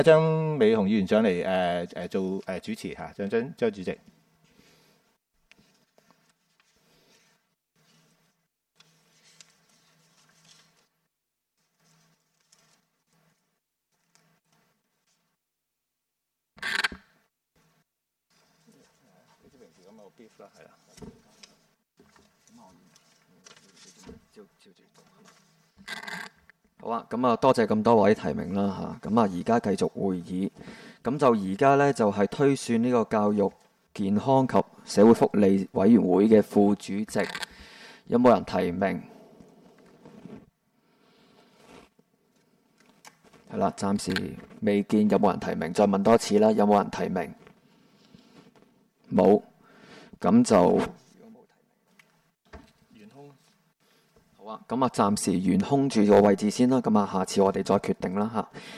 張美雄議員上嚟做主持嚇，張主席。 好啊，咁啊多謝咁多位提名啦嚇，咁啊而家繼續會議，咁就而家呢，就係推選呢個教育健康及社會福利委員會嘅副主席，有冇人提名？係啦，暫時未見有冇人提名，再問多次啦，有冇人提名？冇，咁就好啊，咁啊暫時懸空住個位置先啦，咁啊下次我哋再決定啦嚇。